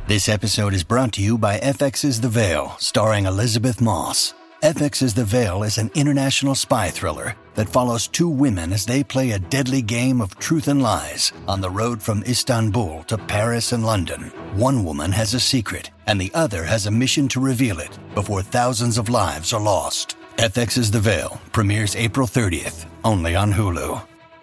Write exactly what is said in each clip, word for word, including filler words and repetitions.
This episode is brought to you by F X's The Veil, starring Elizabeth Moss. F X's The Veil is an international spy thriller that follows two women as they play a deadly game of truth and lies on the road from Istanbul to Paris and London. One woman has a secret, and the other has a mission to reveal it before thousands of lives are lost. F X's The Veil premieres April thirtieth, only on Hulu.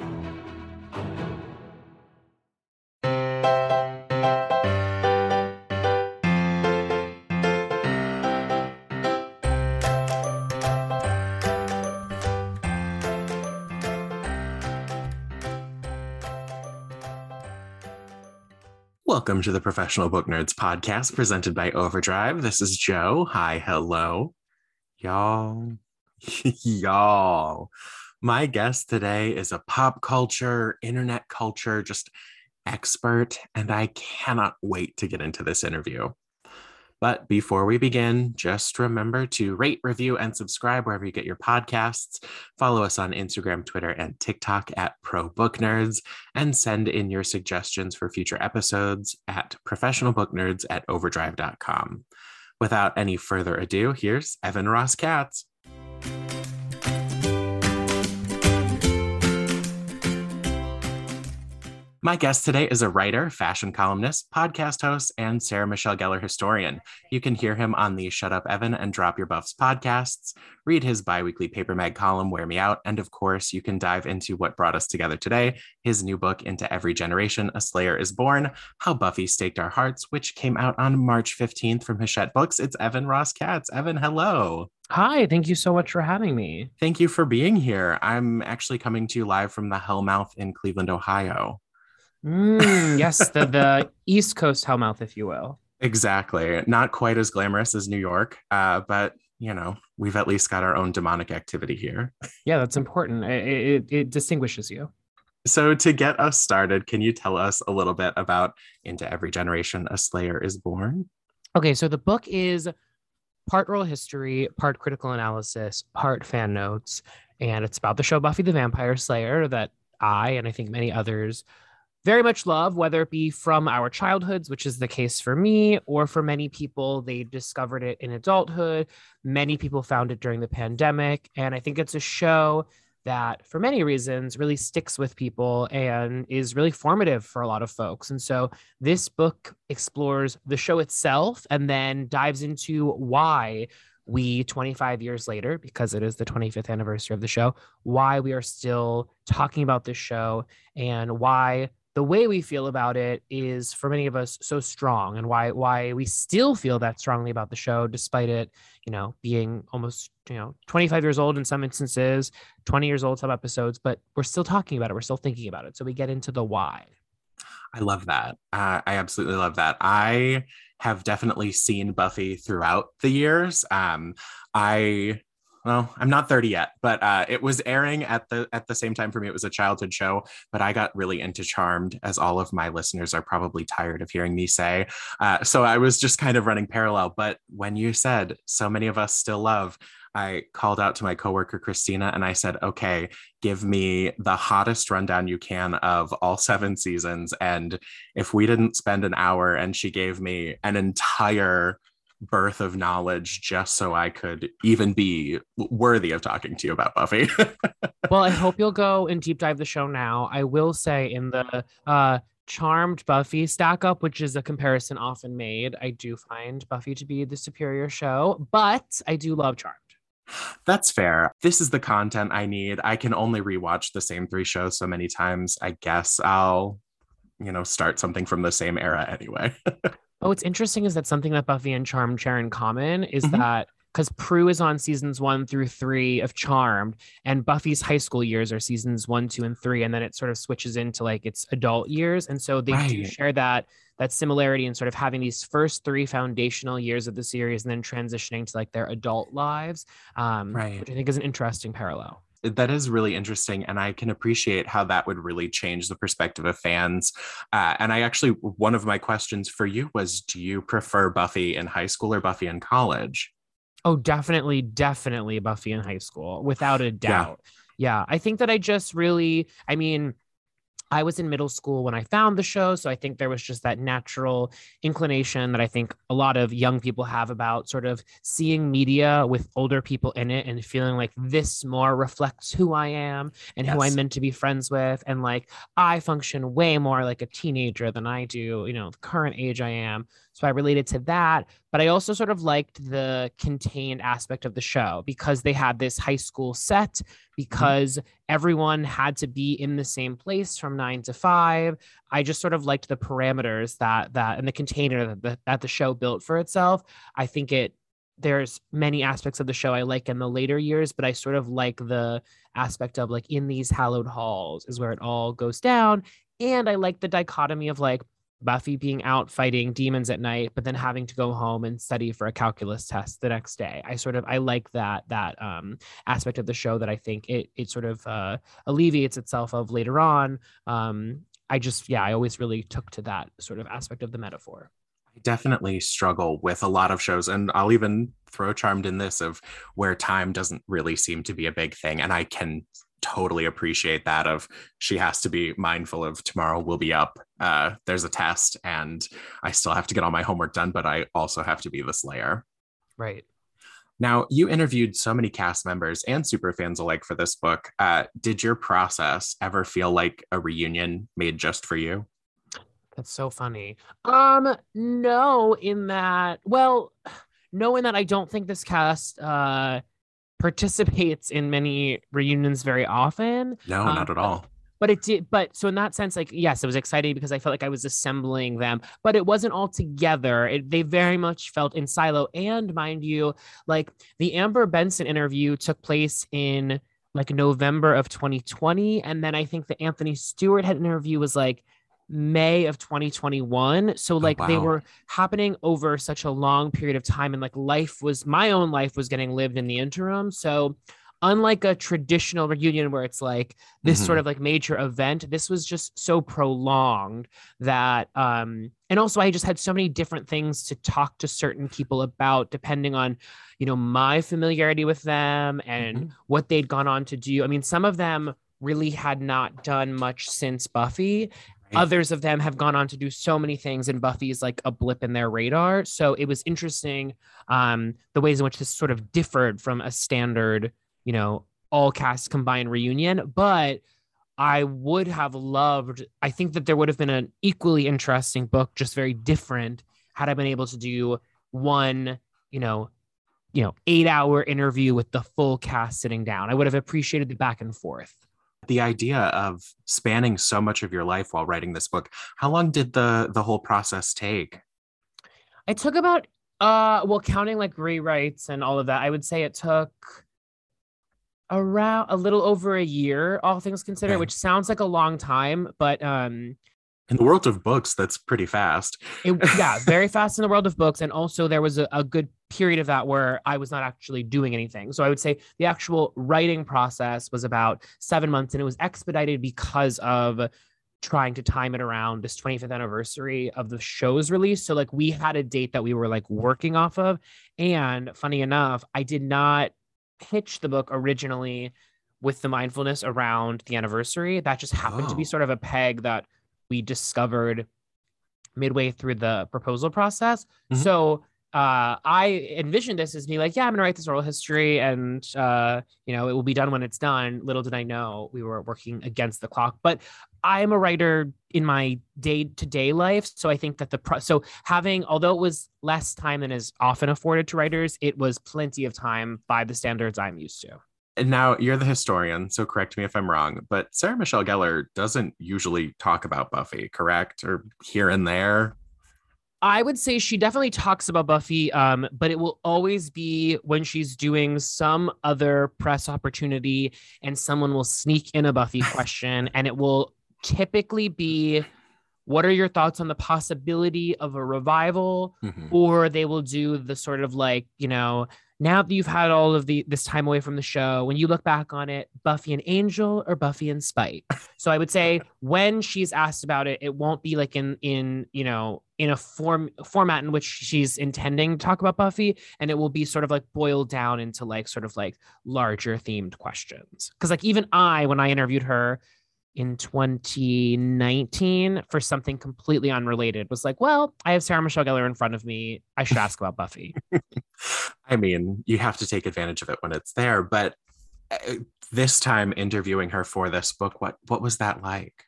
Welcome to the Professional Book Nerds podcast presented by Overdrive. This is Joe. Hi, hello. Y'all. Y'all. My guest today is a pop culture, internet culture, just expert, and I cannot wait to get into this interview. But before we begin, just remember to rate, review, and subscribe wherever you get your podcasts. Follow us on Instagram, Twitter, and TikTok at Pro Book Nerds, and send in your suggestions for future episodes at professionalbooknerds at overdrive dot com. Without any further ado, here's Evan Ross Katz. My guest today is a writer, fashion columnist, podcast host, and Sarah Michelle Gellar historian. You can hear him on the Shut Up Evan and Drop Your Buffs podcasts, read his bi-weekly paper mag column, Wear Me Out, and of course, you can dive into what brought us together today, his new book, Into Every Generation, A Slayer is Born, How Buffy Staked Our Hearts, which came out on March fifteenth from Hachette Books. It's Evan Ross Katz. Evan, hello. Hi, thank you so much for having me. Thank you for being here. I'm actually coming to you live from the Hellmouth in Cleveland, Ohio. Mm, yes, the, the East Coast Hellmouth, if you will. Exactly. Not quite as glamorous as New York, uh, but, you know, we've at least got our own demonic activity here. Yeah, that's important. It, it, it distinguishes you. So to get us started, can you tell us a little bit about Into Every Generation, A Slayer is Born? Okay, so the book is part oral history, part critical analysis, part fan notes, and it's about the show Buffy the Vampire Slayer that I, and I think many others, very much love, whether it be from our childhoods, which is the case for me, or for many people, they discovered it in adulthood. Many people found it during the pandemic. And I think it's a show that, for many reasons, really sticks with people and is really formative for a lot of folks. And so this book explores the show itself and then dives into why we, twenty-five years later, because it is the twenty-fifth anniversary of the show, why we are still talking about this show and why the way we feel about it is, for many of us, so strong, and why why we still feel that strongly about the show, despite it, you know, being almost, you know, twenty-five years old in some instances, twenty years old some episodes, but we're still talking about it. We're still thinking about it. So we get into the why. I love that. Uh, I absolutely love that. I have definitely seen Buffy throughout the years. Um, I... Well, I'm not thirty yet, but uh, it was airing at the at the same time for me. It was a childhood show, but I got really into Charmed, as all of my listeners are probably tired of hearing me say. Uh, so I was just kind of running parallel. But when you said so many of us still love, I called out to my coworker, Christina, and I said, okay, give me the hottest rundown you can of all seven seasons. And if we didn't spend an hour and she gave me an entire birth of knowledge just so I could even be worthy of talking to you about Buffy. Well, I hope you'll go and deep dive the show now. I will say in the uh, Charmed Buffy stack up, which is a comparison often made, I do find Buffy to be the superior show, but I do love Charmed. That's fair. This is the content I need. I can only rewatch the same three shows so many times. I guess I'll, you know, start something from the same era anyway. Oh, what's interesting is that something that Buffy and Charmed share in common is Mm-hmm. that because Prue is on seasons one through three of Charmed, and Buffy's high school years are seasons one, two, and three, and then it sort of switches into like its adult years, and so they Right. do share that that similarity in sort of having these first three foundational years of the series, and then transitioning to like their adult lives, um, Right. which I think is an interesting parallel. That is really interesting, and I can appreciate how that would really change the perspective of fans. Uh, and I actually, one of my questions for you was, do you prefer Buffy in high school or Buffy in college? Oh, definitely, definitely Buffy in high school, without a doubt. Yeah, yeah, I think that I just really, I mean, I was in middle school when I found the show. So I think there was just that natural inclination that I think a lot of young people have about sort of seeing media with older people in it and feeling like this more reflects who I am and yes. who I'm meant to be friends with. And like, I function way more like a teenager than I do, you know, the current age I am. So I related to that. But I also sort of liked the contained aspect of the show because they had this high school set, because mm-hmm. everyone had to be in the same place from nine to five. I just sort of liked the parameters that that and the container that the, that the show built for itself. I think it there's many aspects of the show I like in the later years, but I sort of like the aspect of like in these hallowed halls is where it all goes down. And I like the dichotomy of like Buffy being out fighting demons at night, but then having to go home and study for a calculus test the next day. I sort of, I like that, that um, aspect of the show that I think it, it sort of uh, alleviates itself of later on. Um, I just, yeah, I always really took to that sort of aspect of the metaphor. I definitely struggle with a lot of shows, and I'll even throw Charmed in this, of where time doesn't really seem to be a big thing. And I can totally appreciate that, of she has to be mindful of tomorrow will be up. Uh, there's a test and I still have to get all my homework done, but I also have to be the Slayer. Right. Now, you interviewed so many cast members and superfans alike for this book. Uh, did your process ever feel like a reunion made just for you? That's so funny. Um, no, in that, well, no, in that I don't think this cast uh, participates in many reunions very often. No, um, not at all. But it did, but so in that sense, like, yes, it was exciting because I felt like I was assembling them, but it wasn't all together. It, they very much felt in silo. And mind you, like the Amber Benson interview took place in like November of twenty twenty. And then I think the Anthony Stewart had interview was like May of twenty twenty-one. So like oh, wow. they were happening over such a long period of time. And like life was, my own life was getting lived in the interim. So unlike a traditional reunion where it's like this mm-hmm. sort of like major event, this was just so prolonged that, um, and also I just had so many different things to talk to certain people about, depending on, you know, my familiarity with them and mm-hmm. what they'd gone on to do. I mean, some of them really had not done much since Buffy. Right. Others of them have gone on to do so many things, and Buffy is like a blip in their radar. So it was interesting, um, the ways in which this sort of differed from a standard, you know, all cast combined reunion. But I would have loved, I think that there would have been an equally interesting book, just very different, had I been able to do one, you know, you know, eight hour interview with the full cast sitting down. I would have appreciated the back and forth. The idea of spanning so much of your life while writing this book, how long did the the whole process take? It took about, uh, well, counting like rewrites and all of that, I would say it took around a little over a year, all things considered, okay. which sounds like a long time, but um in the world of books, that's pretty fast. it, yeah, very fast in the world of books. And also there was a, a good period of that where I was not actually doing anything. So I would say the actual writing process was about seven months, and it was expedited because of trying to time it around this twenty-fifth anniversary of the show's release. So like we had a date that we were like working off of. And funny enough, I did not pitch the book originally with the mindfulness around the anniversary. That just happened oh. to be sort of a peg that we discovered midway through the proposal process. Mm-hmm. So uh, I envisioned this as me like, yeah, I'm gonna write this oral history and, uh, you know, it will be done when it's done. Little did I know we were working against the clock. But I'm a writer in my day-to-day life. So I think that the, pro- so having, although it was less time than is often afforded to writers, it was plenty of time by the standards I'm used to. And now you're the historian, so correct me if I'm wrong, but Sarah Michelle Gellar doesn't usually talk about Buffy, correct? Or here and there? I would say she definitely talks about Buffy, um, but it will always be when she's doing some other press opportunity and someone will sneak in a Buffy question, and it will typically be, what are your thoughts on the possibility of a revival? Mm-hmm. Or they will do the sort of like, you know, now that you've had all of the this time away from the show, when you look back on it, Buffy and Angel or Buffy and Spite? So I would say when she's asked about it, it won't be like in in you know in a form format in which she's intending to talk about Buffy, and it will be sort of like boiled down into like sort of like larger themed questions. Because like even I, when I interviewed her, in twenty nineteen for something completely unrelated. Was like, well, I have Sarah Michelle Gellar in front of me. I should ask about Buffy. I mean, you have to take advantage of it when it's there. But uh, this time interviewing her for this book, what what was that like?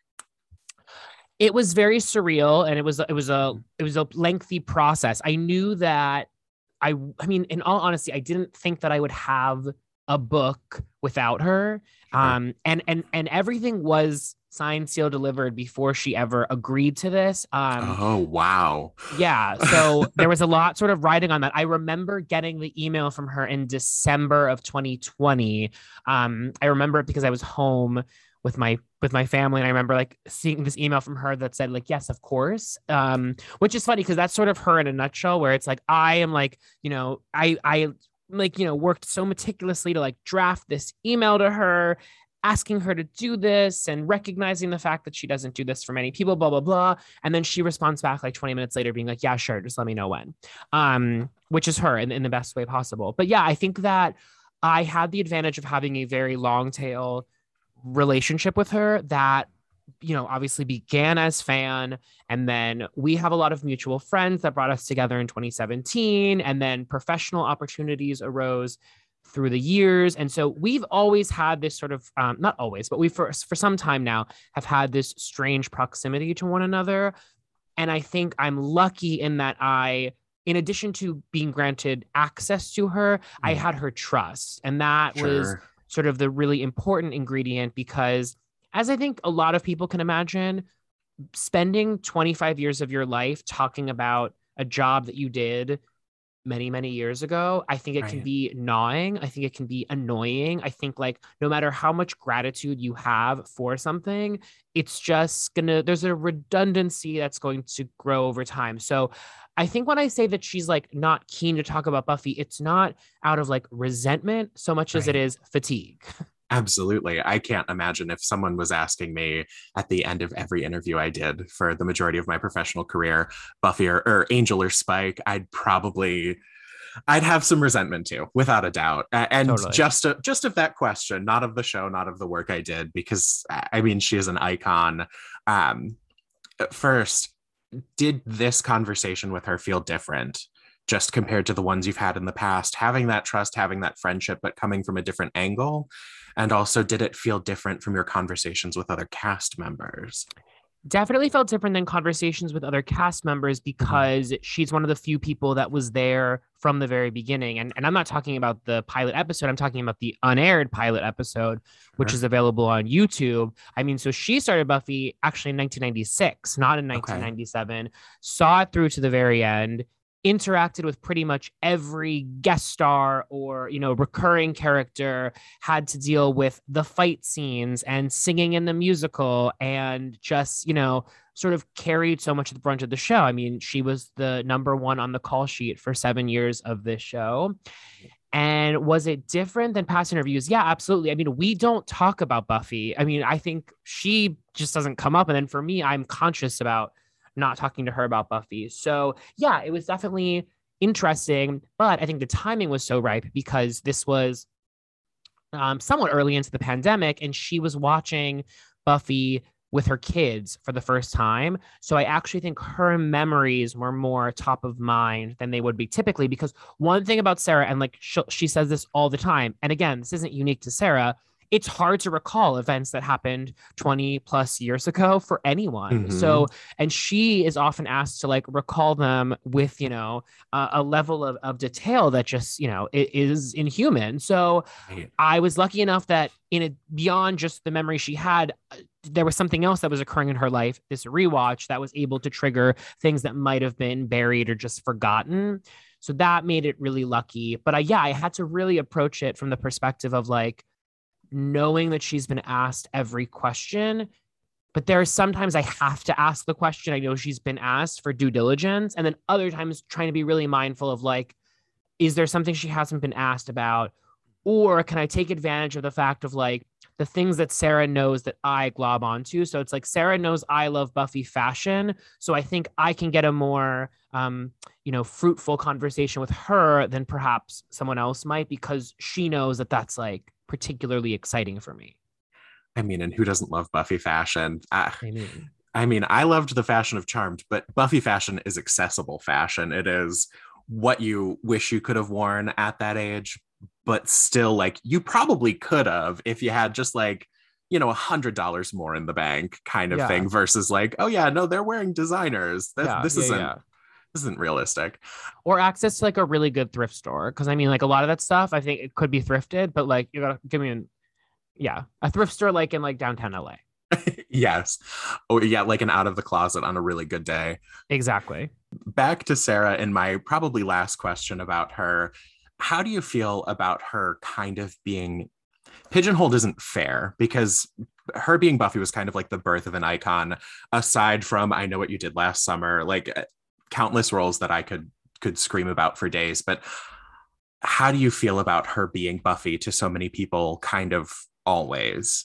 It was very surreal, and it was it was a it was a lengthy process. I knew that I I mean, in all honesty, I didn't think that I would have a book without her. Um, and and and everything was signed, sealed, delivered before she ever agreed to this. Um, oh wow! Yeah, so there was a lot sort of riding on that. I remember getting the email from her in December of twenty twenty. Um, I remember it because I was home with my with my family, and I remember like seeing this email from her that said like, yes, of course. Um, which is funny because that's sort of her in a nutshell, where it's like I am like, you know, I I. like, you know, worked so meticulously to like draft this email to her, asking her to do this and recognizing the fact that she doesn't do this for many people, blah, blah, blah. And then she responds back like twenty minutes later being like, yeah, sure. Just let me know when, um, which is her in, in the best way possible. But yeah, I think that I had the advantage of having a very long tail relationship with her that, you know, obviously began as fan. And then we have a lot of mutual friends that brought us together in twenty seventeen. And then professional opportunities arose through the years. And so we've always had this sort of, um, not always, but we for, for some time now have had this strange proximity to one another. And I think I'm lucky in that I, in addition to being granted access to her, mm. I had her trust. And that sure. was sort of the really important ingredient because as I think a lot of people can imagine, spending twenty-five years of your life talking about a job that you did many, many years ago, I think it right. can be gnawing. I think it can be annoying. I think like no matter how much gratitude you have for something, it's just gonna, there's a redundancy that's going to grow over time. So I think when I say that she's like not keen to talk about Buffy, it's not out of like resentment so much right. as it is fatigue. Absolutely. I can't imagine if someone was asking me at the end of every interview I did for the majority of my professional career, Buffy or, or Angel or Spike, I'd probably, I'd have some resentment too, without a doubt. And totally. just, a, just of that question, not of the show, not of the work I did, because I mean, she is an icon. Um, first, did this conversation with her feel different? Just compared to the ones you've had in the past, having that trust, having that friendship, but coming from a different angle? And also, did it feel different from your conversations with other cast members? Definitely felt different than conversations with other cast members because mm-hmm. she's one of the few people that was there from the very beginning. And, and I'm not talking about the pilot episode. I'm talking about the unaired pilot episode, which sure. is available on YouTube. I mean, so she started Buffy actually in nineteen ninety-six, not in nineteen ninety-seven, okay. saw it through to the very end, interacted with pretty much every guest star or, you know, recurring character, had to deal with the fight scenes and singing in the musical and just, you know, sort of carried so much of the brunt of the show. I mean, she was the number one on the call sheet for seven years of this show. And was it different than past interviews? Yeah, absolutely. I mean, we don't talk about Buffy. I mean, I think she just doesn't come up. And then for me, I'm conscious about not talking to her about Buffy. So yeah, it was definitely interesting, but I think the timing was so ripe because this was um, somewhat early into the pandemic and she was watching Buffy with her kids for the first time. So I actually think her memories were more top of mind than they would be typically, because one thing about Sarah, and like she, she says this all the time, and again, this isn't unique to Sarah, it's hard to recall events that happened twenty plus years ago for anyone. Mm-hmm. So, and she is often asked to like recall them with, you know, uh, a level of, of detail that just, you know, it is inhuman. So right. I was lucky enough that in a, beyond just the memory she had, there was something else that was occurring in her life, this rewatch that was able to trigger things that might have been buried or just forgotten. So that made it really lucky. But I, yeah, I had to really approach it from the perspective of like, knowing that she's been asked every question, but there are sometimes I have to ask the question I know she's been asked for due diligence. And then other times trying to be really mindful of like, is there something she hasn't been asked about? Or can I take advantage of the fact of like the things that Sarah knows that I glob onto? So it's like Sarah knows I love Buffy fashion. So I think I can get a more, um, you know, fruitful conversation with her than perhaps someone else might, because she knows that that's like particularly exciting for me. I mean, and who doesn't love Buffy fashion? I, I mean, I mean, I loved the fashion of Charmed, but Buffy fashion is accessible fashion. It is what you wish you could have worn at that age, but still, like, you probably could have if you had just like, you know, a hundred dollars more in the bank kind of yeah, thing versus like, oh yeah, no, they're wearing designers. That, yeah, this yeah, isn't yeah. this isn't realistic. Or access to like a really good thrift store. Cause I mean, like a lot of that stuff, I think it could be thrifted, but like you gotta give me an, yeah, a thrift store like in like downtown L A. Yes. Oh yeah, like an out of the closet on a really good day. Exactly. Back to Sarah and my probably last question about her. How do you feel about her kind of being pigeonholed? Isn't fair because her being Buffy was kind of like the birth of an icon, aside from I Know What You Did Last Summer, like countless roles that I could could scream about for days. But how do you feel about her being Buffy to so many people kind of always?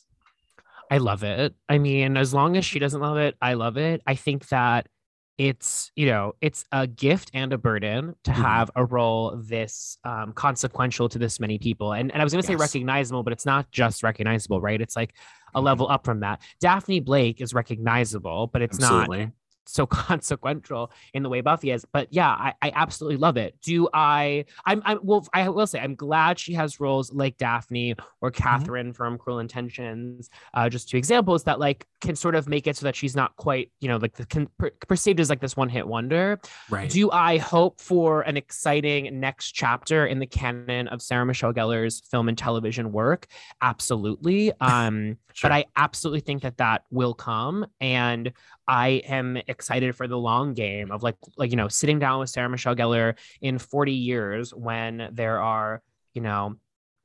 I love it. I mean, as long as she doesn't love it, I love it. I think that it's, you know, it's a gift and a burden to have mm-hmm. a role this um, consequential to this many people. And, and I was going to yes. say recognizable, but it's not just recognizable, right? It's like a mm-hmm. level up from that. Daphne Blake is recognizable, but it's Absolutely. not so consequential in the way Buffy is. But yeah, I, I absolutely love it. Do I, I'm, I'm, well, I will say I'm glad she has roles like Daphne or Catherine mm-hmm. from Cruel Intentions. Uh, just two examples that like can sort of make it so that she's not quite, you know, like the can, per, perceived as like this one hit wonder. Right. Do I hope for an exciting next chapter in the canon of Sarah Michelle Gellar's film and television work? Absolutely. Um, sure. But I absolutely think that that will come. And I am excited for the long game of like, like, you know, sitting down with Sarah Michelle Gellar in forty years when there are, you know,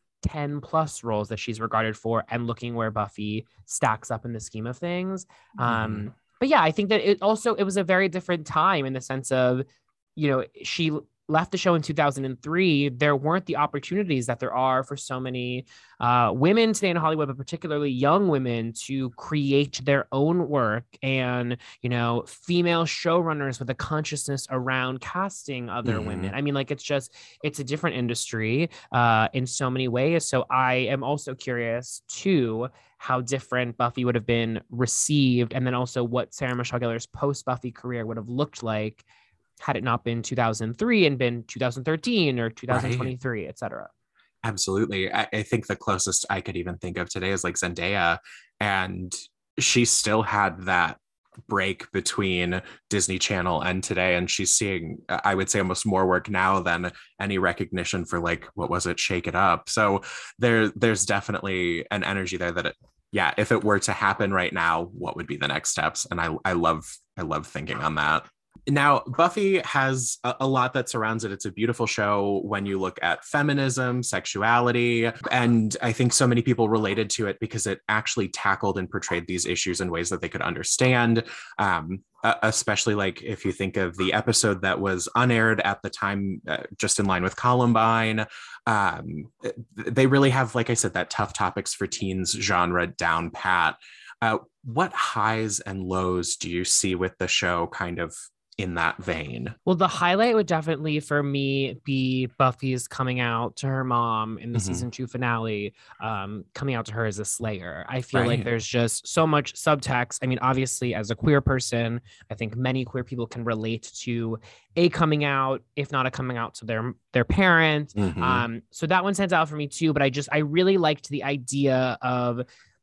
ten plus roles that she's regarded for and looking where Buffy stacks up in the scheme of things. Mm-hmm. Um, but yeah, I think that it also, it was a very different time in the sense of, you know, she left the show in two thousand three. There weren't the opportunities that there are for so many uh, women today in Hollywood, but particularly young women, to create their own work, and, you know, female showrunners with a consciousness around casting other mm-hmm. women. I mean, like, it's just, it's a different industry uh, in so many ways. So I am also curious too, how different Buffy would have been received. And then also what Sarah Michelle Gellar's post Buffy career would have looked like had it not been two thousand three and been two thousand thirteen or two thousand twenty-three, right. et cetera. Absolutely. I, I think the closest I could even think of today is like Zendaya, and she still had that break between Disney Channel and today, and she's seeing, I would say, almost more work now than any recognition for like, what was it, Shake It Up. So there, there's definitely an energy there that it, yeah, if it were to happen right now, what would be the next steps? And I, I love, I love thinking on that. Now, Buffy has a, a lot that surrounds it. It's a beautiful show when you look at feminism, sexuality, and I think so many people related to it because it actually tackled and portrayed these issues in ways that they could understand. Um, especially like if you think of the episode that was unaired at the time, uh, just in line with Columbine, um, they really have, like I said, that tough topics for teens genre down pat. Uh, what highs and lows do you see with the show kind of in that vein? Well, the highlight would definitely for me be Buffy's coming out to her mom in the mm-hmm. season two finale, um, coming out to her as a Slayer. I feel right. like there's just so much subtext. I mean, obviously, as a queer person, I think many queer people can relate to a coming out, if not a coming out to their their parent. Mm-hmm. Um, so that one stands out for me too. But I just I really liked the idea of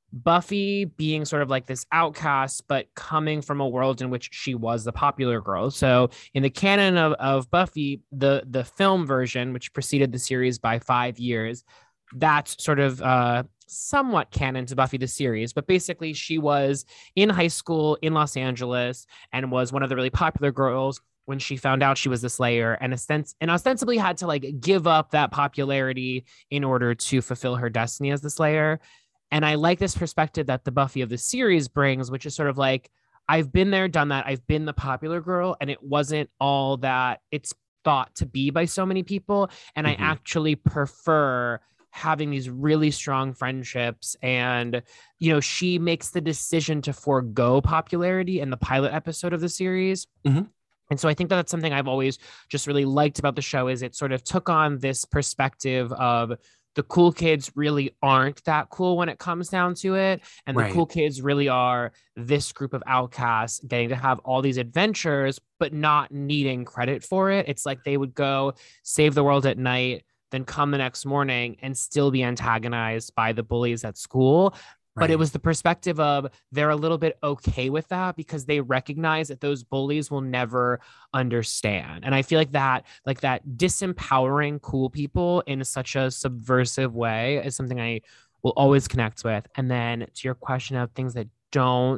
Buffy being sort of like this outcast, but coming from a world in which she was the popular girl. So in the canon of, of Buffy, the, the film version, which preceded the series by five years, that's sort of uh, somewhat canon to Buffy the series. But basically, she was in high school in Los Angeles and was one of the really popular girls when she found out she was the Slayer, and, ostens- and ostensibly had to like give up that popularity in order to fulfill her destiny as the Slayer. And I like this perspective that the Buffy of the series brings, which is sort of like, I've been there, done that. I've been the popular girl, and it wasn't all that it's thought to be by so many people. And mm-hmm. I actually prefer having these really strong friendships. And, you know, she makes the decision to forego popularity in the pilot episode of the series. Mm-hmm. And so I think that that's something I've always just really liked about the show, is it sort of took on this perspective of the cool kids really aren't that cool when it comes down to it. And the Right. cool kids really are this group of outcasts getting to have all these adventures, but not needing credit for it. It's like they would go save the world at night, then come the next morning and still be antagonized by the bullies at school. But it Right. was the perspective of they're a little bit okay with that because they recognize that those bullies will never understand. And I feel like that, like that disempowering cool people in such a subversive way is something I will always connect with. And then to your question of things that don't,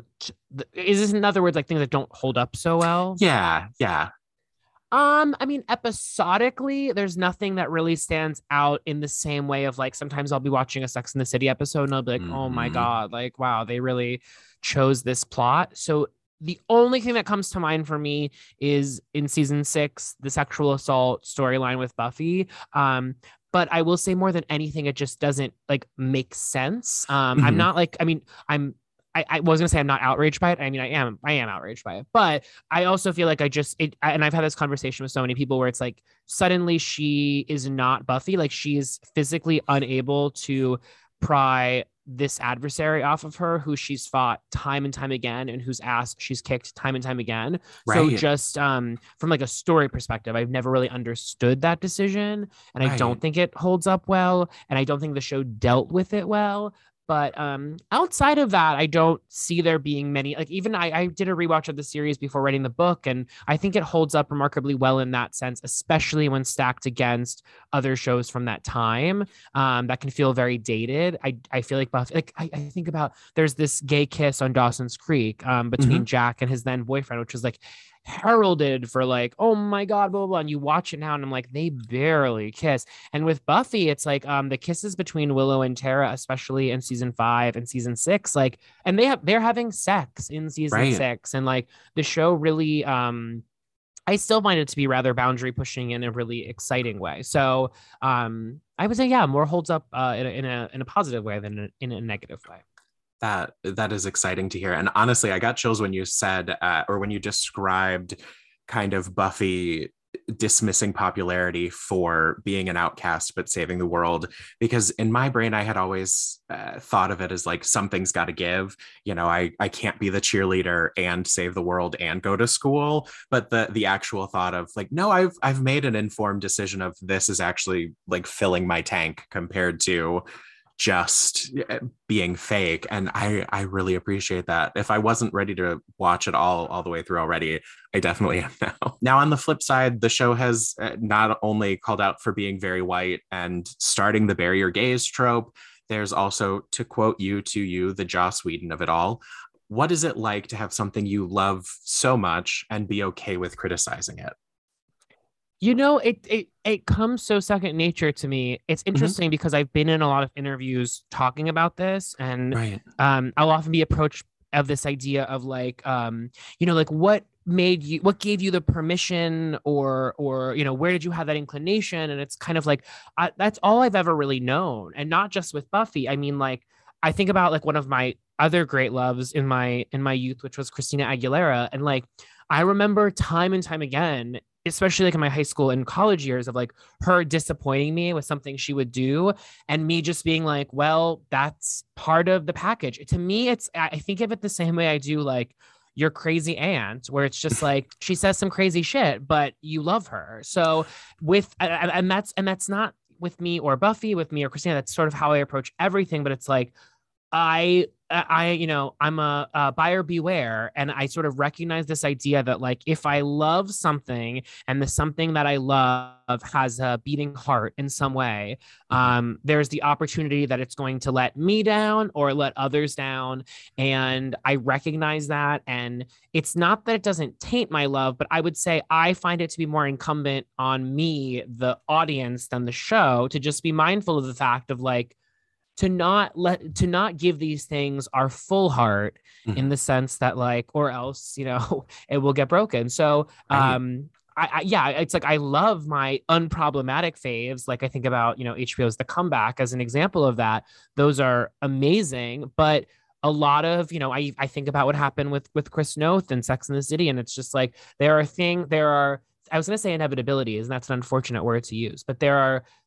is this in other words, like things that don't hold up so well? Yeah. Yeah. Um, I mean, episodically, there's nothing that really stands out in the same way of like sometimes I'll be watching a Sex and the City episode and I'll be like, oh my Mhm. God, like, wow, they really chose this plot. So the only thing that comes to mind for me is in season six, the sexual assault storyline with Buffy. Um, but I will say more than anything, it just doesn't like make sense. Um, I'm Mhm. not like, I mean, I'm I, I was gonna say I'm not outraged by it. I mean, I am, I am outraged by it, but I also feel like I just, it, and I've had this conversation with so many people where it's like, suddenly she is not Buffy. Like she is physically unable to pry this adversary off of her who she's fought time and time again and whose ass she's kicked time and time again. So Right. just um, from like a story perspective, I've never really understood that decision. And I don't Right. think it holds up well. And I don't think the show dealt with it well. But um, outside of that, I don't see there being many. Like even I, I did a rewatch of the series before writing the book, and I think it holds up remarkably well in that sense, especially when stacked against other shows from that time um, that can feel very dated. I I feel like Buffy. Like I, I think about there's this gay kiss on Dawson's Creek um, between Mhm. Jack and his then boyfriend, which was like heralded for like, oh my God, blah, blah, blah. And you watch it now and I'm like, they barely kiss. And with Buffy, it's like um the kisses between Willow and Tara, especially in season five and season six, like, and they have they're having sex in season Right. six. And like the show really um I still find it to be rather boundary pushing in a really exciting way. So um I would say, yeah, more holds up uh in a in a, in a positive way than in a negative way. That that is exciting to hear. And honestly, I got chills when you said uh, or when you described kind of Buffy dismissing popularity for being an outcast but saving the world, because in my brain I had always uh, thought of it as like something's got to give. You know, I I can't be the cheerleader and save the world and go to school, but the the actual thought of like, no, I've I've made an informed decision of this is actually like filling my tank compared to just being fake. And I I really appreciate that. If I wasn't ready to watch it all all the way through already, I definitely am now. Now on the flip side, the show has not only called out for being very white and starting the bury your gays trope, there's also, to quote you to you, the Joss Whedon of it all. What is it like to have something you love so much and be okay with criticizing it? You know, it it it comes so second nature to me. It's interesting mm-hmm. because I've been in a lot of interviews talking about this, and right. um, I'll often be approached of this idea of like, um, you know, like what made you, what gave you the permission, or or you know, where did you have that inclination? And it's kind of like I, that's all I've ever really known, and not just with Buffy. I mean, like I think about like one of my other great loves in my in my youth, which was Christina Aguilera, and like I remember time and time again, especially like in my high school and college years, of like her disappointing me with something she would do and me just being like, well, that's part of the package. To me, it's, I think of it the same way I do like Your Crazy Aunt, where it's just like, she says some crazy shit, but you love her. So with, and that's, and that's not with me or Buffy, with me or Christina, that's sort of how I approach everything. But it's like, I, I, you know, I'm a, a buyer beware. And I sort of recognize this idea that like, if I love something and the something that I love has a beating heart in some way, um, there's the opportunity that it's going to let me down or let others down. And I recognize that. And it's not that it doesn't taint my love, but I would say I find it to be more incumbent on me, the audience, than the show, to just be mindful of the fact of like, to not let, to not give these things our full heart mm-hmm. in the sense that like, or else, you know, it will get broken. So, right. um, I, I, yeah, it's like, I love my unproblematic faves. Like I think about, you know, H B O's The Comeback as an example of that. Those are amazing, but a lot of, you know, I, I think about what happened with, with Chris Noth and Sex and the City. And it's just like, there are things, there are, I was going to say inevitabilities, and that's an unfortunate word to use, but there are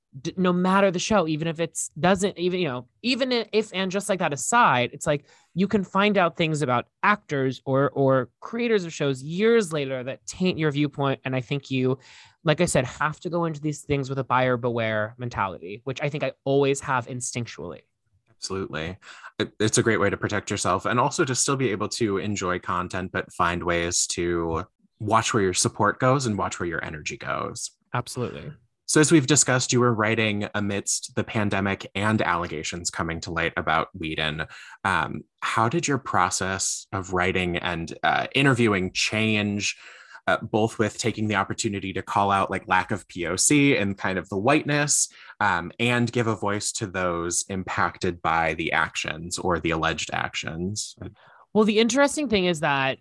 d- no matter the show, even if it's doesn't even, you know, even if, and just like that aside, it's like you can find out things about actors or or creators of shows years later that taint your viewpoint. And I think you, like I said, have to go into these things with a buyer beware mentality, which I think I always have instinctually. Absolutely. It, it's a great way to protect yourself and also to still be able to enjoy content, but find ways to watch where your support goes and watch where your energy goes. Absolutely. So as we've discussed, you were writing amidst the pandemic and allegations coming to light about Whedon. Um, how did your process of writing and uh, interviewing change, uh, both with taking the opportunity to call out like lack of P O C and kind of the whiteness, um, and give a voice to those impacted by the actions or the alleged actions? Well, the interesting thing is that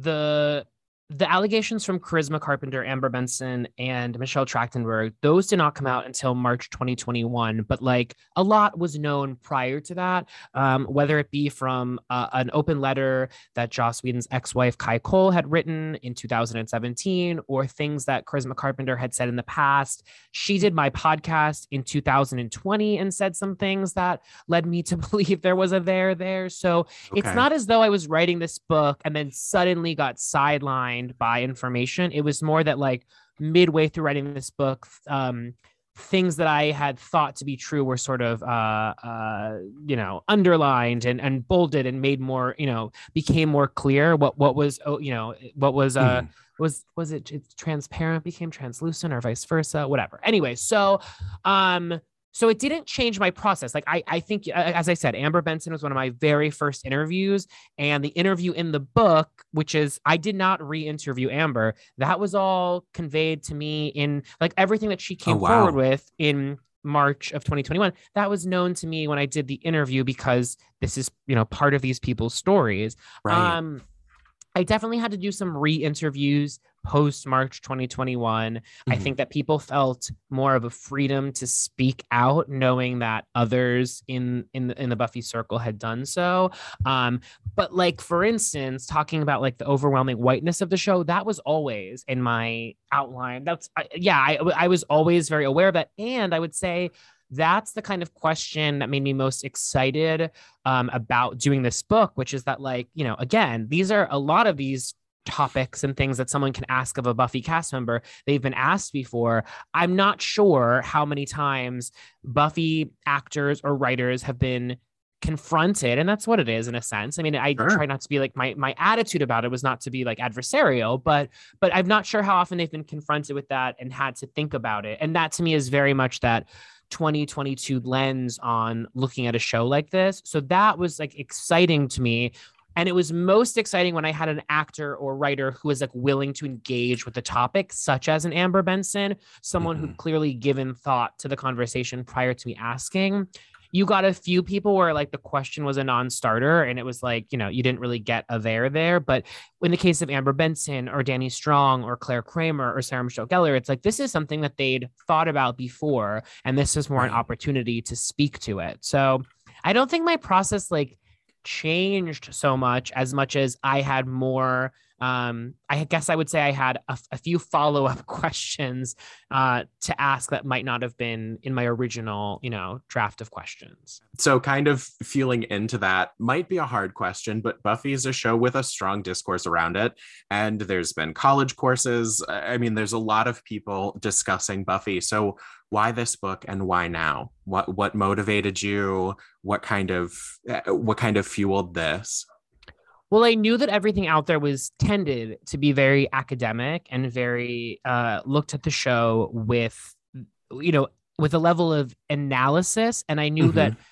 the the allegations from Charisma Carpenter, Amber Benson, and Michelle Trachtenberg, those did not come out until March twenty twenty-one. But like a lot was known prior to that, um, whether it be from uh, an open letter that Joss Whedon's ex-wife Kai Cole had written in two thousand seventeen, or things that Charisma Carpenter had said in the past. She did my podcast in two thousand twenty and said some things that led me to believe there was a there there. So Okay. it's not as though I was writing this book and then suddenly got sidelined by information. It was more that like midway through writing this book, um, things that I had thought to be true were sort of, uh, uh, you know, underlined and, and bolded and made more, you know, became more clear what, what was, oh, you know, what was, uh, mm. was, was it it's transparent became translucent or vice versa, whatever. Anyway. So, um, So it didn't change my process. Like I, I think, as I said, Amber Benson was one of my very first interviews, and the interview in the book, which is, I did not re-interview Amber. That was all conveyed to me in like everything that she came oh, wow. forward with in March of twenty twenty-one. That was known to me when I did the interview, because this is, you know, part of these people's stories. Right. Um, I definitely had to do some re-interviews post March twenty twenty-one. Mm-hmm. I think that people felt more of a freedom to speak out, knowing that others in in the, in the Buffy circle had done so. Um, but like, for instance, talking about like the overwhelming whiteness of the show, that was always in my outline. That's uh, yeah, I, I was always very aware of that. And I would say that's the kind of question that made me most excited um, about doing this book, which is that, like, you know, again, these are a lot of these topics and things that someone can ask of a Buffy cast member. They've been asked before. I'm not sure how many times Buffy actors or writers have been confronted, and that's what it is in a sense. I mean, I sure. try not to be like, my my attitude about it was not to be like adversarial, but but I'm not sure how often they've been confronted with that and had to think about it. And that to me is very much that twenty twenty-two lens on looking at a show like this. So that was like exciting to me. And it was most exciting when I had an actor or writer who was like willing to engage with the topic, such as an Amber Benson, someone mm-hmm. who'd clearly given thought to the conversation prior to me asking. You got a few people where like the question was a non-starter and it was like, you know, you didn't really get a there there. But in the case of Amber Benson or Danny Strong or Claire Kramer or Sarah Michelle Gellar, it's like, this is something that they'd thought about before. And this is more an opportunity to speak to it. So I don't think my process like changed so much as much as I had more, um, I guess I would say I had a, a few follow-up questions uh, to ask that might not have been in my original, you know, draft of questions. So kind of feeling into that might be a hard question, but Buffy is a show with a strong discourse around it. And there's been college courses. I mean, there's a lot of people discussing Buffy. So why this book and why now? What what motivated you? What kind of what kind of fueled this? Well, I knew that everything out there was tended to be very academic and very uh, looked at the show with, you know, with a level of analysis. And I knew mm-hmm. that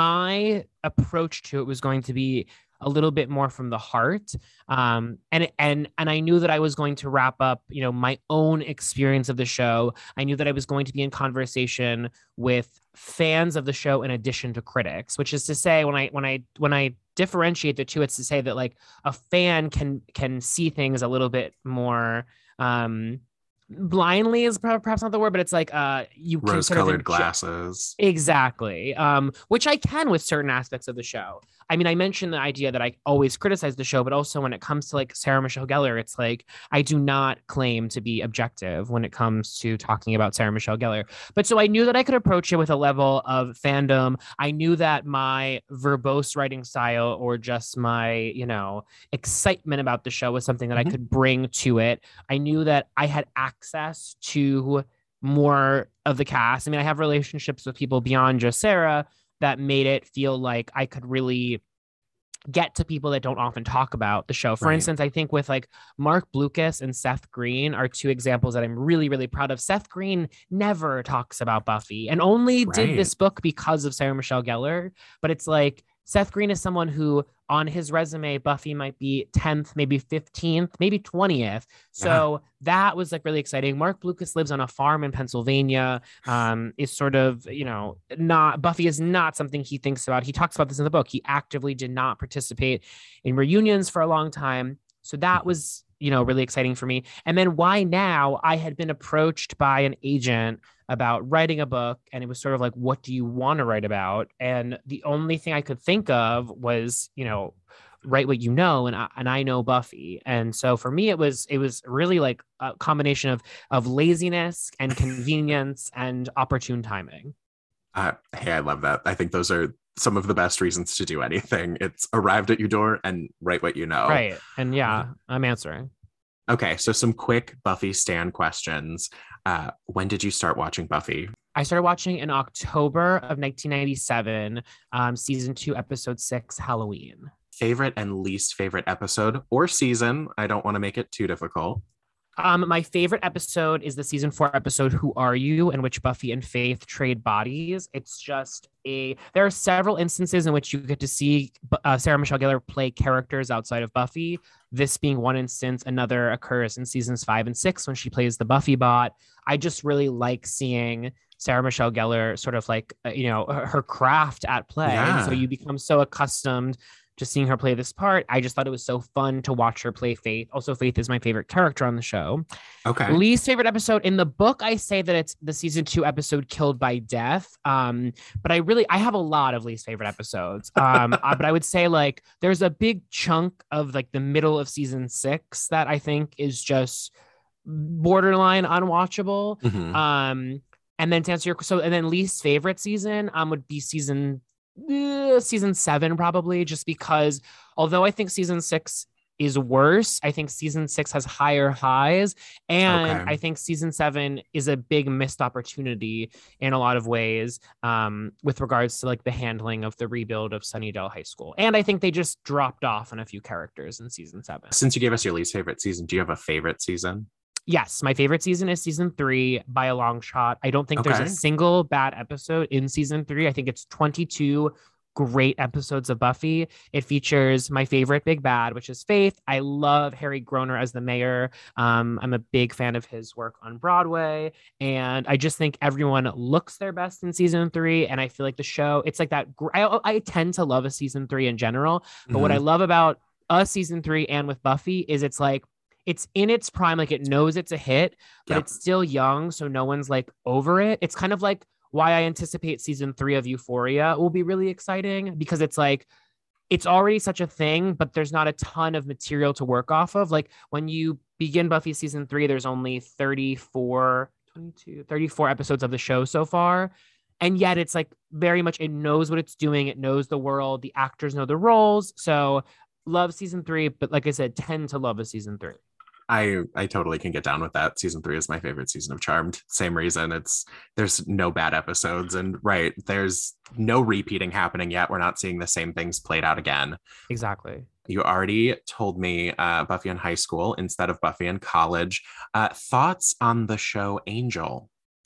my approach to it was going to be a little bit more from the heart. Um, and, and, and I knew that I was going to wrap up, you know, my own experience of the show. I knew that I was going to be in conversation with fans of the show in addition to critics, which is to say, when I, when I, when I differentiate the two, it's to say that like a fan can, can see things a little bit more, um, blindly is perhaps not the word, but it's like uh you can sort of Rose-colored enjo- glasses. Exactly. Um, which I can with certain aspects of the show. I mean, I mentioned the idea that I always criticize the show, but also when it comes to like Sarah Michelle Gellar, it's like I do not claim to be objective when it comes to talking about Sarah Michelle Gellar. But so I knew that I could approach it with a level of fandom. I knew that my verbose writing style or just my, you know, excitement about the show was something that Mhm. I could bring to it. I knew that I had access to more of the cast. I mean, I have relationships with people beyond just Sarah that made it feel like I could really get to people that don't often talk about the show. For Right. instance, I think with like Mark Blucas and Seth Green are two examples that I'm really, really proud of. Seth Green never talks about Buffy and only Right. did this book because of Sarah Michelle Gellar. But it's like Seth Green is someone who on his resume, Buffy might be tenth, maybe fifteenth, maybe twentieth. So yeah. That was like really exciting. Mark Blucas lives on a farm in Pennsylvania, um, is sort of, you know, not, Buffy is not something he thinks about. He talks about this in the book. He actively did not participate in reunions for a long time. So that was, you know, really exciting for me. And then why now? I had been approached by an agent about writing a book, and it was sort of like, what do you want to write about? And the only thing I could think of was, you know, write what you know, and I, and I know Buffy. And so for me, it was it was really like a combination of of laziness and convenience and opportune timing. Uh, hey, I love that. I think those are some of the best reasons to do anything. It's arrived at your door and write what you know. Right. And yeah, I'm answering. Okay, so some quick Buffy stan questions. Uh, when did you start watching Buffy? I started watching in October of nineteen ninety-seven, um, season two, episode six, Halloween. Favorite and least favorite episode or season? I don't want to make it too difficult. Um, my favorite episode is the season four episode, Who Are You?, in which Buffy and Faith trade bodies. It's just a, there are several instances in which you get to see uh, Sarah Michelle Gellar play characters outside of Buffy. This being one instance. Another occurs in seasons five and six when she plays the Buffy bot. I just really like seeing Sarah Michelle Gellar sort of like, uh, you know, her, her craft at play. Yeah. And so you become so accustomed to seeing her play this part. I just thought it was so fun to watch her play Faith. Also, Faith is my favorite character on the show. Okay. Least favorite episode in the book, I say that it's the season two episode Killed by Death. Um, but I really, I have a lot of least favorite episodes. Um, uh, but I would say like there's a big chunk of like the middle of season six that I think is just borderline unwatchable. Mm-hmm. Um, and then to answer your, so, and then least favorite season um would be season Uh, season seven, probably, just because although I think season six is worse, I think season six has higher highs, and Okay. I think season seven is a big missed opportunity in a lot of ways, um, with regards to like the handling of the rebuild of Sunnydale High School. And I think they just dropped off on a few characters in season seven. Since you gave us your least favorite season, do you have a favorite season? Yes, my favorite season is season three by a long shot. I don't think Okay. there's a single bad episode in season three. I think it's twenty-two great episodes of Buffy. It features my favorite big bad, which is Faith. I love Harry Groener as the mayor. Um, I'm a big fan of his work on Broadway. And I just think everyone looks their best in season three. And I feel like the show, it's like that. I, I tend to love a season three in general. But Mm-hmm. what I love about a season three and with Buffy is it's like, it's in its prime, like it knows it's a hit, but Yep. it's still young, so no one's like over it. It's kind of like why I anticipate season three of Euphoria will be really exciting, because it's like it's already such a thing, but there's not a ton of material to work off of. Like when you begin Buffy season three, there's only thirty-four, twenty-two, thirty-four episodes of the show so far. And yet it's like very much, it knows what it's doing. It knows the world. The actors know the roles. So love season three, but like I said, tend to love a season three. I I totally can get down with that. Season three is my favorite season of Charmed. Same reason. It's there's no bad episodes, and right, there's no repeating happening yet. We're not seeing the same things played out again. Exactly. You already told me uh, Buffy in high school instead of Buffy in college. Uh, thoughts on the show Angel?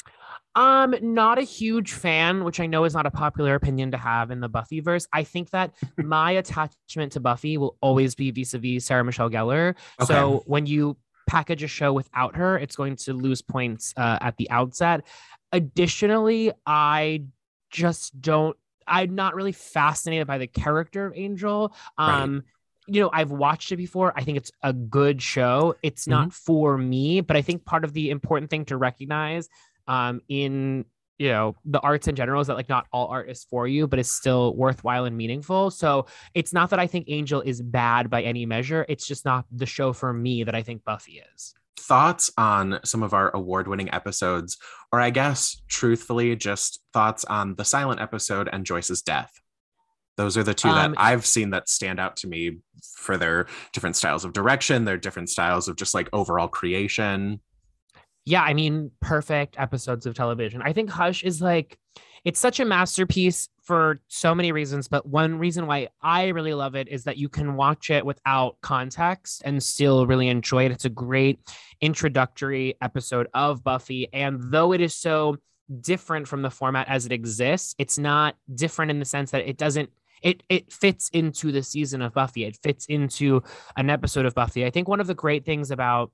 Um, not a huge fan, which I know is not a popular opinion to have in the Buffyverse. I think that my attachment to Buffy will always be vis-a-vis Sarah Michelle Gellar. Okay. So when you package a show without her, it's going to lose points uh, at the outset. Additionally, I just don't, I'm not really fascinated by the character of Angel. Um, Right. you know, I've watched it before. I think it's a good show. It's Mhm. not for me, but I think part of the important thing to recognize um, in, you know, the arts in general is that like not all art is for you, but it's still worthwhile and meaningful. So it's not that I think Angel is bad by any measure. It's just not the show for me that I think Buffy is. Thoughts on some of our award-winning episodes, or I guess truthfully, just thoughts on the silent episode and Joyce's death. Those are the two that Um, I've seen that stand out to me for their different styles of direction, their different styles of just like overall creation. yeah, I mean, perfect episodes of television. I think Hush is like, it's such a masterpiece for so many reasons, but one reason why I really love it is that you can watch it without context and still really enjoy it. It's a great introductory episode of Buffy. And though it is so different from the format as it exists, it's not different in the sense that it doesn't it it fits into the season of Buffy. It fits into an episode of Buffy. I think one of the great things about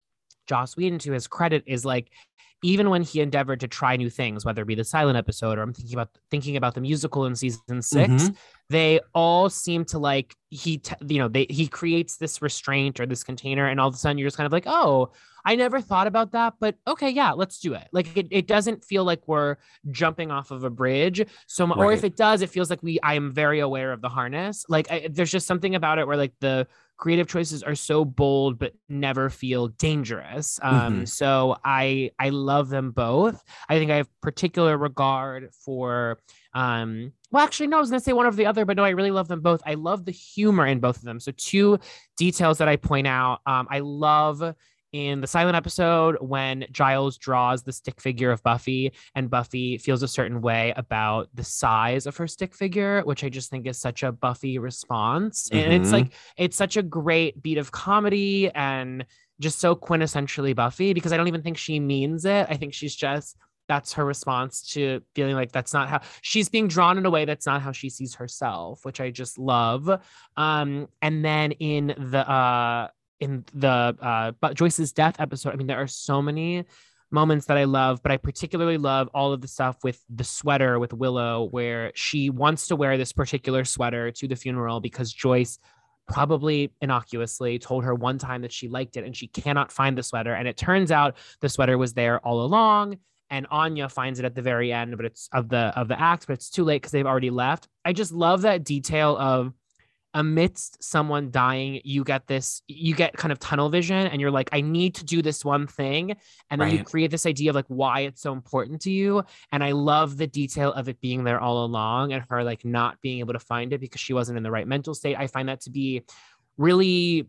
Joss Whedon, to his credit, is like, even when he endeavored to try new things, whether it be the silent episode or I'm thinking about thinking about the musical in season six, Mhm. they all seem to like he, t- you know, they he creates this restraint or this container, and all of a sudden you're just kind of like, oh, I never thought about that, but okay, yeah, let's do it. Like it, it doesn't feel like we're jumping off of a bridge. So, or if Right. it does, it feels like we I am very aware of the harness. Like I, there's just something about it where like the creative choices are so bold but never feel dangerous. Um, Mhm. so I I love them both. I think I have particular regard for um well actually no I was gonna say one over the other, but no, I really love them both. I love the humor in both of them. So two details that I point out. Um, I love in the silent episode when Giles draws the stick figure of Buffy and Buffy feels a certain way about the size of her stick figure, which I just think is such a Buffy response. And it's Mhm. like, it's such a great beat of comedy and just so quintessentially Buffy, because I don't even think she means it. I think she's just, that's her response to feeling like that's not how she's being drawn in a way that's not how she sees herself, which I just love. Um, and then in the, uh, in the uh but Joyce's death episode, I mean, there are so many moments that I love, but I particularly love all of the stuff with the sweater with Willow, where she wants to wear this particular sweater to the funeral because Joyce probably innocuously told her one time that she liked it and she cannot find the sweater. And it turns out the sweater was there all along. And Anya finds it at the very end, but it's of the of the act, but it's too late because they've already left. I just love that detail of amidst someone dying, you get this, you get kind of tunnel vision and you're like, I need to do this one thing. And then you Right. create this idea of like why it's so important to you. And I love the detail of it being there all along and her like not being able to find it because she wasn't in the right mental state. I find that to be really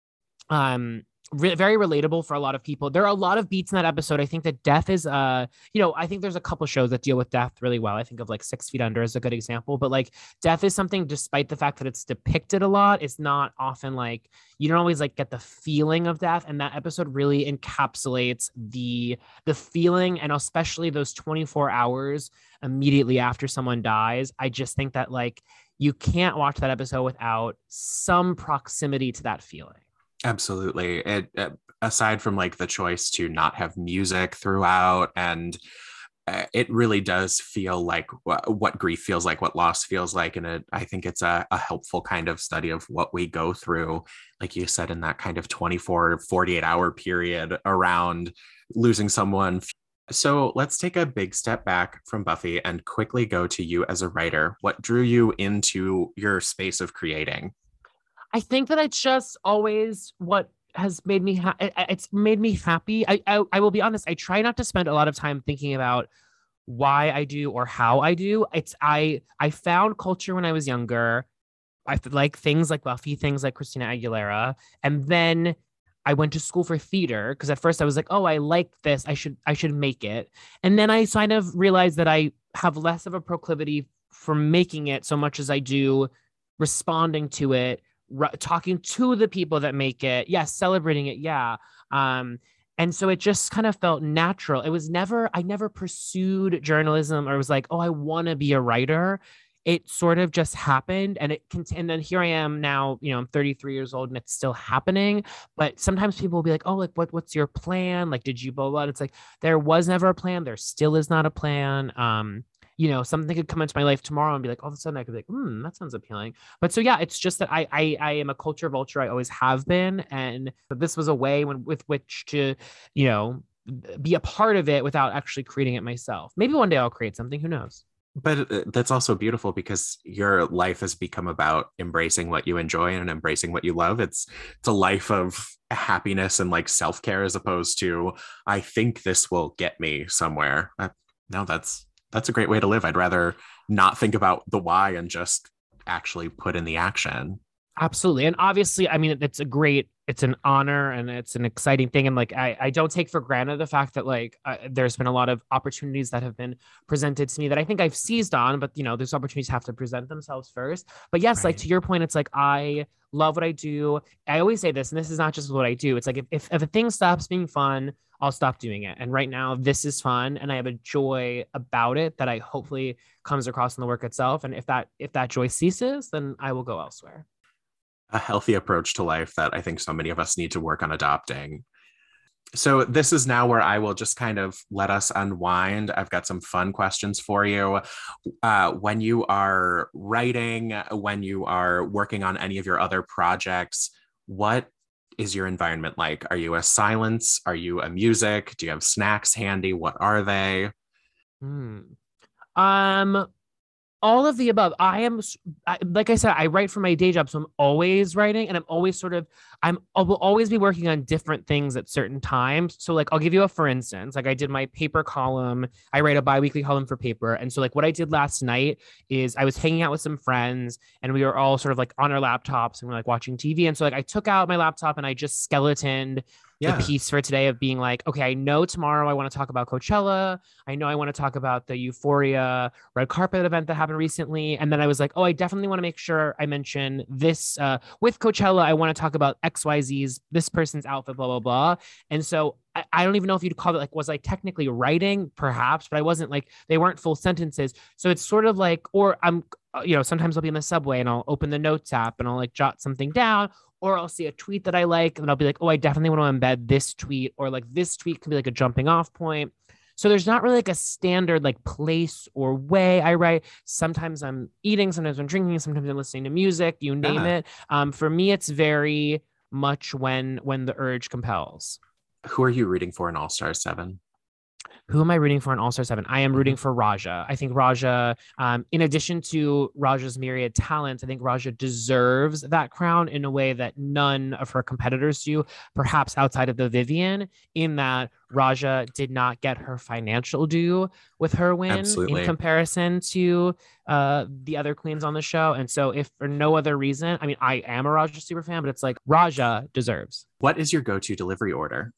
um re- very relatable for a lot of people. There are a lot of beats in that episode. I think that death is uh you know, I think there's a couple shows that deal with death really well. I think of like Six Feet Under as a good example, but like death is something, despite the fact that it's depicted a lot, it's not often like you don't always like get the feeling of death, and that episode really encapsulates the the feeling, and especially those twenty-four hours immediately after someone dies. I just think that like you can't watch that episode without some proximity to that feeling. Absolutely. It uh, aside from like the choice to not have music throughout, and uh, it really does feel like wh- what grief feels like, what loss feels like, and it, I think it's a, a helpful kind of study of what we go through, like you said, in that kind of twenty-four, forty-eight hour period around losing someone. So let's take a big step back from Buffy and quickly go to you as a writer. What drew you into your space of creating? I think that it's just always what has made me ha- it's made me happy. I, I I will be honest, I try not to spend a lot of time thinking about why I do or how I do. It's I I found culture when I was younger. I like things like Buffy, things like Christina Aguilera, and then I went to school for theater because at first I was like, oh, I like this. I should I should make it. And then I kind of realized that I have less of a proclivity for making it so much as I do responding to it, r- talking to the people that make it. Yes, yeah, celebrating it. Yeah. Um, and so it just kind of felt natural. It was never, I never pursued journalism or was like, oh, I want to be a writer. It sort of just happened, and it can, and then here I am now, you know, I'm thirty-three years old and it's still happening. But sometimes people will be like, oh, like, what, what's your plan? Like, did you blah, blah, blah? It's like, there was never a plan. There still is not a plan. Um, you know, something could come into my life tomorrow and be like, all of a sudden I could be like, hmm, that sounds appealing. But so, yeah, it's just that I, I, I am a culture vulture. I always have been. And but this was a way when, with which to, you know, be a part of it without actually creating it myself. Maybe one day I'll create something, who knows? But uh, that's also beautiful because your life has become about embracing what you enjoy and embracing what you love. It's it's a life of happiness and like self-care as opposed to, I think this will get me somewhere. Uh, no, that's that's a great way to live. I'd rather not think about the why and just actually put in the action. Absolutely. And obviously, I mean, it's a great, it's an honor and it's an exciting thing. And like, I, I don't take for granted the fact that like, uh, there's been a lot of opportunities that have been presented to me that I think I've seized on, but you know, those opportunities have to present themselves first. But yes, right. Like to your point, it's like, I love what I do. I always say this, and this is not just what I do. It's like, if, if, if a thing stops being fun, I'll stop doing it. And right now this is fun and I have a joy about it that I hopefully comes across in the work itself. And if that, if that joy ceases, then I will go elsewhere. A healthy approach to life that I think so many of us need to work on adopting. So this is now where I will just kind of let us unwind. I've got some fun questions for you. Uh, when you are writing, when you are working on any of your other projects, what is your environment like? Are you a silence? Are you a music? Do you have snacks handy? What are they? Hmm. Um, all of the above. I am, I, like I said, I write for my day job, so I'm always writing, and I'm always sort of, I'm, I will always be working on different things at certain times. So like, I'll give you a, for instance, like I did my paper column. I write a biweekly column for paper. And so like what I did last night is I was hanging out with some friends and we were all sort of like on our laptops and we're like watching T V. And so like I took out my laptop and I just skeletoned yeah. the piece for today of being like, okay, I know tomorrow I want to talk about Coachella. I know I want to talk about the Euphoria red carpet event that happened recently. And then I was like, oh, I definitely want to make sure I mention this uh, with Coachella. I want to talk about X Y Z's, this person's outfit, blah, blah, blah. And so I, I don't even know if you'd call it like, was I technically writing? Perhaps, but I wasn't like, they weren't full sentences. So it's sort of like, or I'm, you know, sometimes I'll be in the subway and I'll open the notes app and I'll like jot something down. Or I'll see a tweet that I like and I'll be like, oh, I definitely want to embed this tweet, or like this tweet can be like a jumping off point. So there's not really like a standard like place or way I write. Sometimes I'm eating, sometimes I'm drinking, sometimes I'm listening to music, you name yeah. it. Um, for me, it's very much when when the urge compels. Who are you rooting for in All-Star seven? Who am I rooting for in All-Star seven? I am rooting for Raja. I think Raja, um, in addition to Raja's myriad talents, I think Raja deserves that crown in a way that none of her competitors do, perhaps outside of the Vivienne, in that Raja did not get her financial due with her win Absolutely. In comparison to uh, the other queens on the show. And so if for no other reason, I mean, I am a Raja super fan, but it's like Raja deserves. What is your go-to delivery order?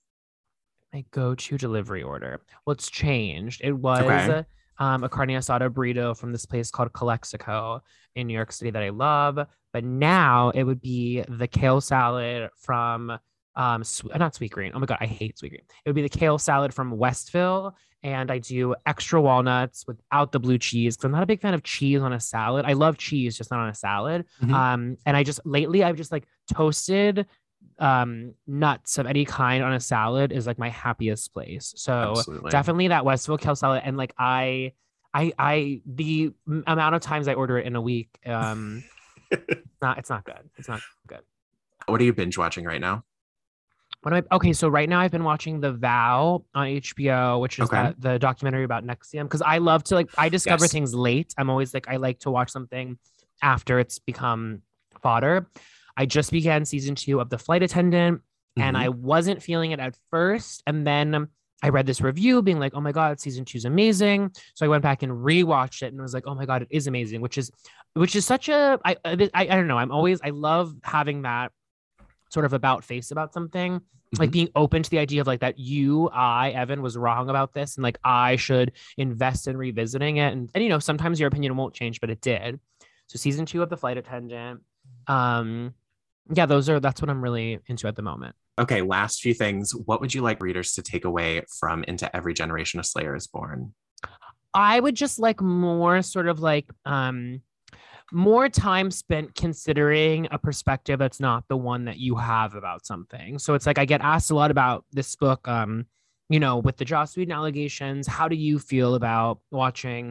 My go-to delivery order. Well, it's changed. It was okay. um, a carne asada burrito from this place called Calexico in New York City that I love. But now it would be the kale salad from, um, sw- not Sweetgreen. Oh my God, I hate Sweetgreen. It would be the kale salad from Westville. And I do extra walnuts without the blue cheese because I'm not a big fan of cheese on a salad. I love cheese, just not on a salad. Mm-hmm. Um, and I just, lately, I've just like toasted um nuts of any kind on a salad is like my happiest place. So Absolutely. Definitely that Westville kale salad. And like I I I the amount of times I order it in a week, um it's not it's not good. It's not good. What are you binge watching right now? What am I okay, so right now I've been watching The Vow on H B O, which is okay. that, the documentary about N X I V M, because I love to like I discover yes. things late. I'm always like I like to watch something after it's become fodder. I just began season two of The Flight Attendant, mm-hmm. and I wasn't feeling it at first. And then I read this review being like, oh my God, season two is amazing. So I went back and rewatched it and was like, oh my God, it is amazing, which is, which is such a, I, I, I don't know. I'm always, I love having that sort of about face about something, mm-hmm. like being open to the idea of like that you, I, Evan was wrong about this. And like, I should invest in revisiting it. And, and, you know, sometimes your opinion won't change, but it did. So season two of The Flight Attendant, um, yeah, those are, that's what I'm really into at the moment. Okay, last few things. What would you like readers to take away from Into Every Generation a Slayer is Born? I would just like more sort of like, um, more time spent considering a perspective that's not the one that you have about something. So it's like, I get asked a lot about this book, um, you know, with the Joss Whedon allegations. How do you feel about watching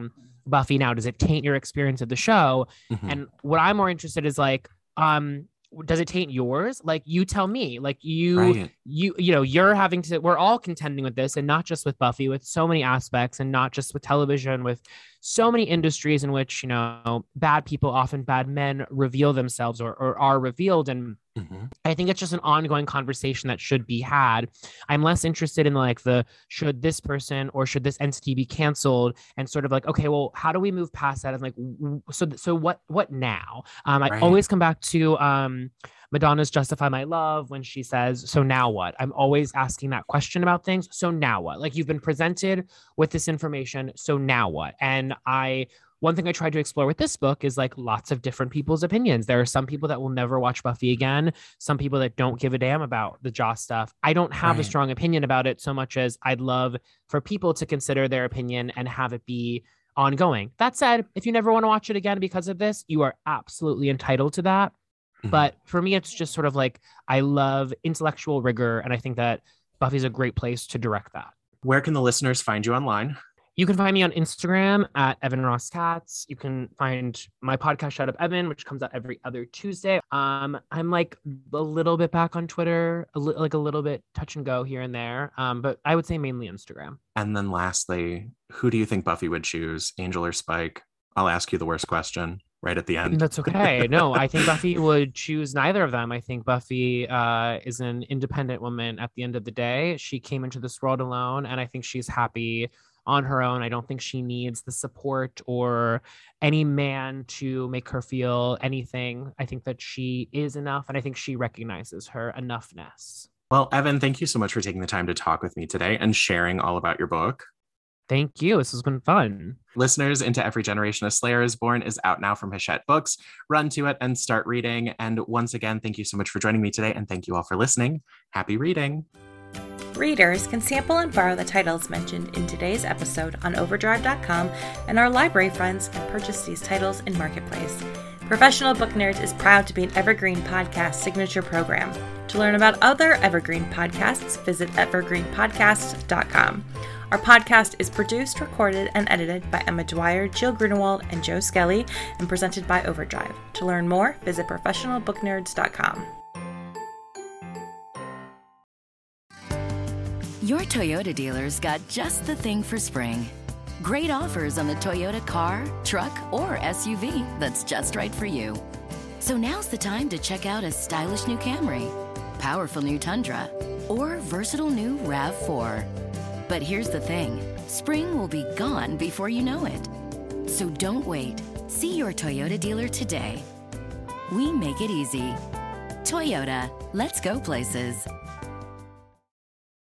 Buffy now? Does it taint your experience of the show? Mhm. And what I'm more interested is like, um, does it taint yours? Like, you tell me, like you, Right. you, you know, you're having to, we're all contending with this, and not just with Buffy, with so many aspects, and not just with television, with so many industries in which, you know, bad people, often bad men, reveal themselves or, or are revealed. And Mhm. I think it's just an ongoing conversation that should be had. I'm less interested in like the, should this person or should this entity be canceled, and sort of like, okay, well, how do we move past that? And like, w- so, so what, what now? Um, I Right. always come back to, um, Madonna's Justify My Love when she says, so now what? I'm always asking that question about things. So now what? Like, you've been presented with this information. So now what? And I, one thing I tried to explore with this book is like lots of different people's opinions. There are some people that will never watch Buffy again, some people that don't give a damn about the Joss stuff. I don't have Right. a strong opinion about it so much as I'd love for people to consider their opinion and have it be ongoing. That said, if you never want to watch it again because of this, you are absolutely entitled to that. Mhm. But for me, it's just sort of like, I love intellectual rigor, and I think that Buffy's a great place to direct that. Where can the listeners find you online? You can find me on Instagram at Evan Ross Katz. You can find my podcast, Shut Up Evan, which comes out every other Tuesday. Um, I'm like a little bit back on Twitter, a li- like a little bit touch and go here and there. Um, but I would say mainly Instagram. And then lastly, who do you think Buffy would choose, Angel or Spike? I'll ask you the worst question right at the end. That's okay. No, I think Buffy would choose neither of them. I think Buffy uh, is an independent woman at the end of the day. She came into this world alone, and I think she's happy on her own. I don't think she needs the support or any man to make her feel anything. I think that she is enough, and I think she recognizes her enoughness. Well, Evan, thank you so much for taking the time to talk with me today and sharing all about your book. Thank you. This has been fun. Listeners, Into Every Generation a Slayer is Born is out now from Hachette Books. Run to it and start reading. And once again, thank you so much for joining me today, and thank you all for listening. Happy reading. Readers can sample and borrow the titles mentioned in today's episode on overdrive dot com, and our library friends can purchase these titles in Marketplace. Professional Book Nerds is proud to be an Evergreen Podcast signature program. To learn about other Evergreen podcasts, visit evergreen podcast dot com. Our podcast is produced, recorded, and edited by Emma Dwyer, Jill Grunewald, and Joe Skelly, and presented by Overdrive. To learn more, visit professional book nerds dot com. Your Toyota dealer's got just the thing for spring. Great offers on the Toyota car, truck, or S U V that's just right for you. So now's the time to check out a stylish new Camry, powerful new Tundra, or versatile new RAV four. But here's the thing, spring will be gone before you know it. So don't wait. See your Toyota dealer today. We make it easy. Toyota, let's go places.